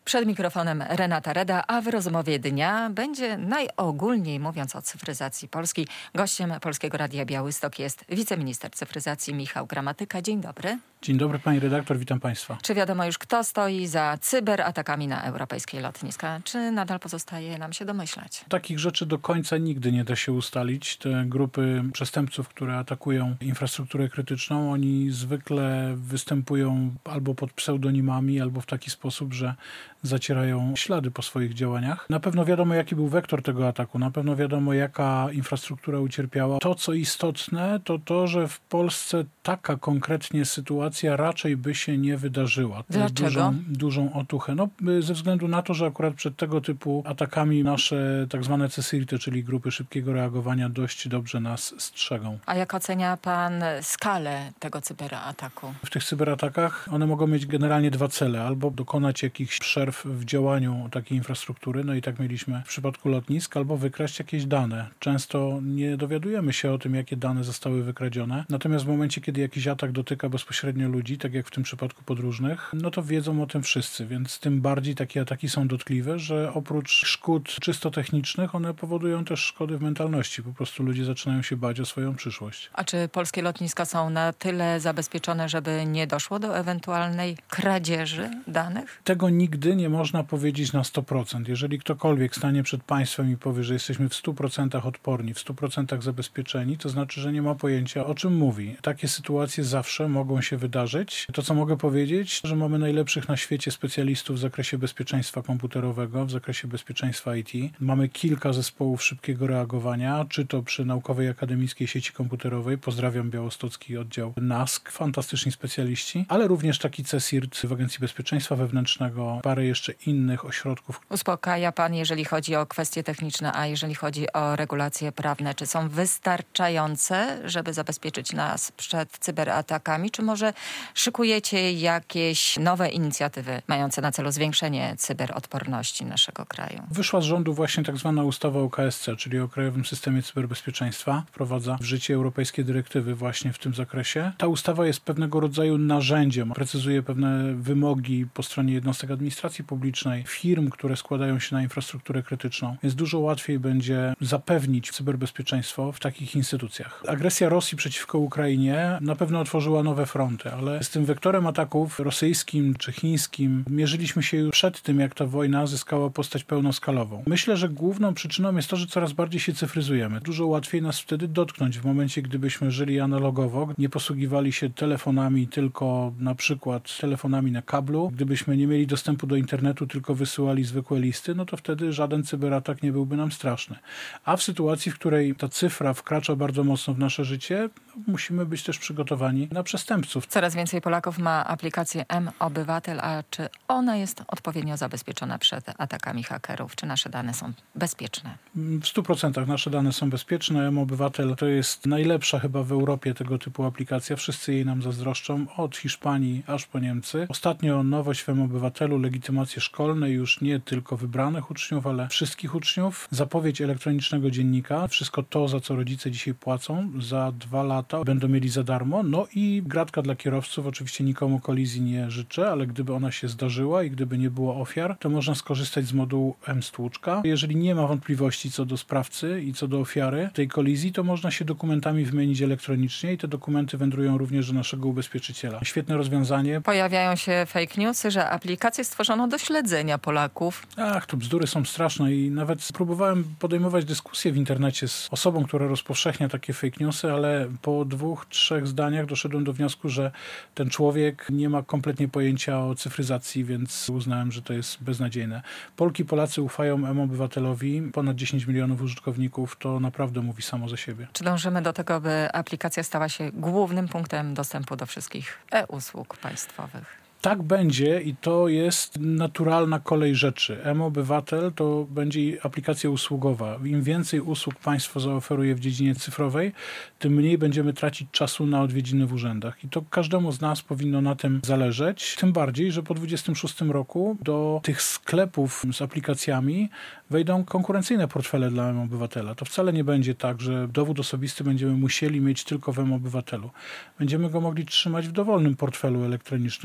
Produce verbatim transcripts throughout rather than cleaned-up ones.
Przed mikrofonem Renata Reda, a w rozmowie dnia będzie najogólniej mówiąc o cyfryzacji Polski. Gościem Polskiego Radia Białystok jest wiceminister cyfryzacji Michał Gramatyka. Dzień dobry. Dzień dobry pani redaktor, witam państwa. Czy wiadomo już, kto stoi za cyberatakami na europejskie lotniska? Czy nadal pozostaje nam się domyślać? Takich rzeczy do końca nigdy nie da się ustalić. Te grupy przestępców, które atakują infrastrukturę krytyczną, oni zwykle występują albo pod pseudonimami, albo w taki sposób, że zacierają ślady po swoich działaniach. Na pewno wiadomo, jaki był wektor tego ataku. Na pewno wiadomo, jaka infrastruktura ucierpiała. To, co istotne, to to, że w Polsce taka konkretnie sytuacja raczej by się nie wydarzyła. Dlaczego? Dużą, dużą otuchę. No, ze względu na to, że akurat przed tego typu atakami nasze tak zwane CSIRT-y, czyli grupy szybkiego reagowania, dość dobrze nas strzegą. A jak ocenia pan skalę tego cyberataku? W tych cyberatakach one mogą mieć generalnie dwa cele. Albo dokonać jakichś przerw w działaniu takiej infrastruktury, no i tak mieliśmy w przypadku lotnisk, albo wykraść jakieś dane. Często nie dowiadujemy się o tym, jakie dane zostały wykradzione. Natomiast w momencie, kiedy jakiś atak dotyka bezpośrednio ludzi, tak jak w tym przypadku podróżnych, no to wiedzą o tym wszyscy, więc tym bardziej takie ataki są dotkliwe, że oprócz szkód czysto technicznych, one powodują też szkody w mentalności. Po prostu ludzie zaczynają się bać o swoją przyszłość. A czy polskie lotniska są na tyle zabezpieczone, żeby nie doszło do ewentualnej kradzieży danych? Tego nigdy nie można powiedzieć na sto procent. Jeżeli ktokolwiek stanie przed państwem i powie, że jesteśmy w stu procentach odporni, w stu procentach zabezpieczeni, to znaczy, że nie ma pojęcia, o czym mówi. Takie sytuacje zawsze mogą się wydarzyć. To, co mogę powiedzieć, że mamy najlepszych na świecie specjalistów w zakresie bezpieczeństwa komputerowego, w zakresie bezpieczeństwa I T. Mamy kilka zespołów szybkiego reagowania, czy to przy Naukowej Akademickiej Sieci Komputerowej, pozdrawiam białostocki oddział N A S K, fantastyczni specjaliści, ale również taki CSIRT w Agencji Bezpieczeństwa Wewnętrznego, parę jeszcze innych ośrodków. Uspokaja pan, jeżeli chodzi o kwestie techniczne, a jeżeli chodzi o regulacje prawne, czy są wystarczające, żeby zabezpieczyć nas przed cyberatakami, czy może szykujecie jakieś nowe inicjatywy mające na celu zwiększenie cyberodporności naszego kraju? Wyszła z rządu właśnie tak zwana ustawa o K S C, czyli o Krajowym Systemie Cyberbezpieczeństwa. Wprowadza w życie europejskie dyrektywy właśnie w tym zakresie. Ta ustawa jest pewnego rodzaju narzędziem, precyzuje pewne wymogi po stronie jednostek administracji publicznej, firm, które składają się na infrastrukturę krytyczną, więc dużo łatwiej będzie zapewnić cyberbezpieczeństwo w takich instytucjach. Agresja Rosji przeciwko Ukrainie na pewno otworzyła nowe fronty, ale z tym wektorem ataków rosyjskim czy chińskim mierzyliśmy się już przed tym, jak ta wojna zyskała postać pełnoskalową. Myślę, że główną przyczyną jest to, że coraz bardziej się cyfryzujemy. Dużo łatwiej nas wtedy dotknąć w momencie, gdybyśmy żyli analogowo, nie posługiwali się telefonami tylko na przykład telefonami na kablu, gdybyśmy nie mieli dostępu do internetu, tylko wysyłali zwykłe listy, no to wtedy żaden cyberatak nie byłby nam straszny. A w sytuacji, w której ta cyfra wkracza bardzo mocno w nasze życie, musimy być też przygotowani na przestępców. Coraz więcej Polaków ma aplikację M-Obywatel, a czy ona jest odpowiednio zabezpieczona przed atakami hakerów? Czy nasze dane są bezpieczne? W stu procentach nasze dane są bezpieczne. M-Obywatel to jest najlepsza chyba w Europie tego typu aplikacja. Wszyscy jej nam zazdroszczą, od Hiszpanii aż po Niemcy. Ostatnio nowość w M-Obywatelu, legitymacje szkolne już nie tylko wybranych uczniów, ale wszystkich uczniów. Zapowiedź elektronicznego dziennika. Wszystko to, za co rodzice dzisiaj płacą, za dwa lata będą mieli za darmo. No i gratka dla kierowców. Oczywiście nikomu kolizji nie życzę, ale gdyby ona się zdarzyła i gdyby nie było ofiar, to można skorzystać z modułu M-Stłuczka. Jeżeli nie ma wątpliwości co do sprawcy i co do ofiary tej kolizji, to można się dokumentami wymienić elektronicznie i te dokumenty wędrują również do naszego ubezpieczyciela. Świetne rozwiązanie. Pojawiają się fake newsy, że aplikację stworzono do śledzenia Polaków. Ach, to bzdury są straszne i nawet próbowałem podejmować dyskusję w internecie z osobą, która rozpowszechnia takie fake newsy, ale po dwóch, trzech zdaniach doszedłem do wniosku, że ten człowiek nie ma kompletnie pojęcia o cyfryzacji, więc uznałem, że to jest beznadziejne. Polki, Polacy ufają M-Obywatelowi. Ponad dziesięć milionów użytkowników, to naprawdę mówi samo za siebie. Czy dążymy do tego, by aplikacja stała się głównym punktem dostępu do wszystkich e-usług państwowych? Tak będzie i to jest naturalna kolej rzeczy. M-Obywatel to będzie aplikacja usługowa. Im więcej usług państwo zaoferuje w dziedzinie cyfrowej, tym mniej będziemy tracić czasu na odwiedziny w urzędach. I to każdemu z nas powinno na tym zależeć. Tym bardziej, że po dwudziestym szóstym roku do tych sklepów z aplikacjami wejdą konkurencyjne portfele dla M-Obywatela. To wcale nie będzie tak, że dowód osobisty będziemy musieli mieć tylko w M-Obywatelu. Będziemy go mogli trzymać w dowolnym portfelu elektronicznym, byleby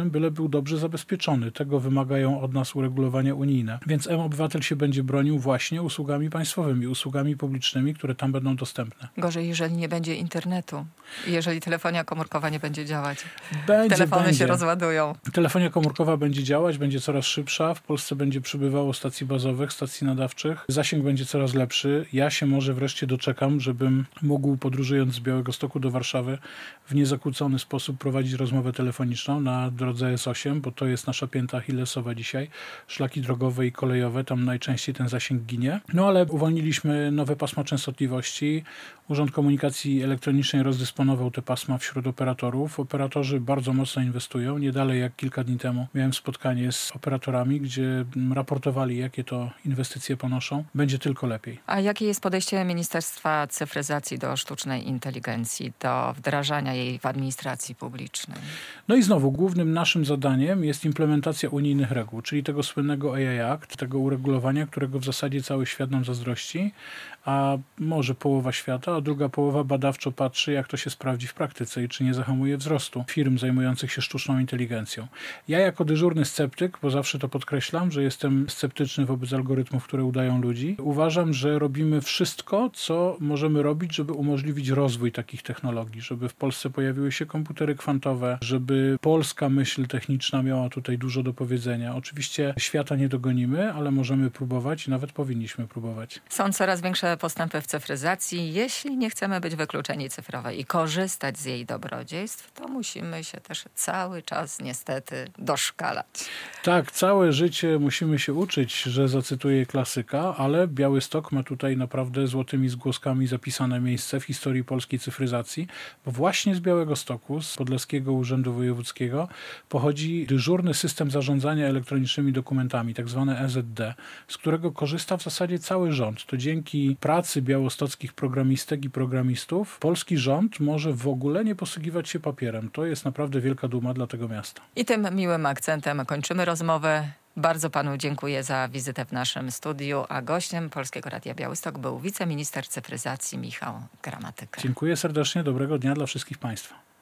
był dobrze zabezpieczony. Tego wymagają od nas uregulowania unijne. Więc M-Obywatel się będzie bronił właśnie usługami państwowymi, usługami publicznymi, które tam będą dostępne. Gorzej, jeżeli nie będzie internetu. Jeżeli telefonia komórkowa nie będzie działać. Będzie, Telefony będzie. się rozładują. Telefonia komórkowa będzie działać, będzie coraz szybsza. W Polsce będzie przybywało stacji bazowych, stacji nadawczych. Zasięg będzie coraz lepszy. Ja się może wreszcie doczekam, żebym mógł, podróżując z Białegostoku do Warszawy, w niezakłócony sposób prowadzić rozmowę telefoniczną na drodze S osiem, bo to jest nasza pięta achillesowa dzisiaj. Szlaki drogowe i kolejowe, tam najczęściej ten zasięg ginie. No ale uwolniliśmy nowe pasma częstotliwości. Urząd Komunikacji Elektronicznej rozdysponował te pasma wśród operatorów. Operatorzy bardzo mocno inwestują. Nie dalej jak kilka dni temu miałem spotkanie z operatorami, gdzie raportowali, jakie to inwestycje ponoszą. Będzie tylko lepiej. A jakie jest podejście Ministerstwa Cyfryzacji do sztucznej inteligencji, do wdrażania jej w administracji publicznej? No i znowu, głównym naszym zadaniem jest implementacja unijnych reguł, czyli tego słynnego A I Act, tego uregulowania, którego w zasadzie cały świat nam zazdrości, a może połowa świata, a druga połowa badawczo patrzy, jak to się sprawdzi w praktyce i czy nie zahamuje wzrostu firm zajmujących się sztuczną inteligencją. Ja jako dyżurny sceptyk, bo zawsze to podkreślam, że jestem sceptyczny wobec algorytmów, które udają ludzi, uważam, że robimy wszystko, co możemy robić, żeby umożliwić rozwój takich technologii, żeby w Polsce pojawiły się komputery kwantowe, żeby polska myśl techniczna miała tutaj dużo do powiedzenia. Oczywiście świata nie dogonimy, ale możemy próbować i nawet powinniśmy próbować. Są coraz większe postępy w cyfryzacji. Jeśli nie chcemy być wykluczeni cyfrowej i korzystać z jej dobrodziejstw, to musimy się też cały czas niestety doszkalać. Tak, całe życie musimy się uczyć, że zacytuję klasyka, ale Białystok ma tutaj naprawdę złotymi zgłoskami zapisane miejsce w historii polskiej cyfryzacji, bo właśnie z Białegostoku, z Podlaskiego Urzędu Wojewódzkiego pochodzi dyżurny system zarządzania elektronicznymi dokumentami, tak zwane E Z D, z którego korzysta w zasadzie cały rząd. To dzięki pracy białostockich programistek i programistów polski rząd może w ogóle nie posługiwać się papierem. To jest naprawdę wielka duma dla tego miasta. I tym miłym akcentem kończymy rozmowę. Bardzo panu dziękuję za wizytę w naszym studiu, a gościem Polskiego Radia Białystok był wiceminister cyfryzacji Michał Gramatyka. Dziękuję serdecznie, dobrego dnia dla wszystkich państwa.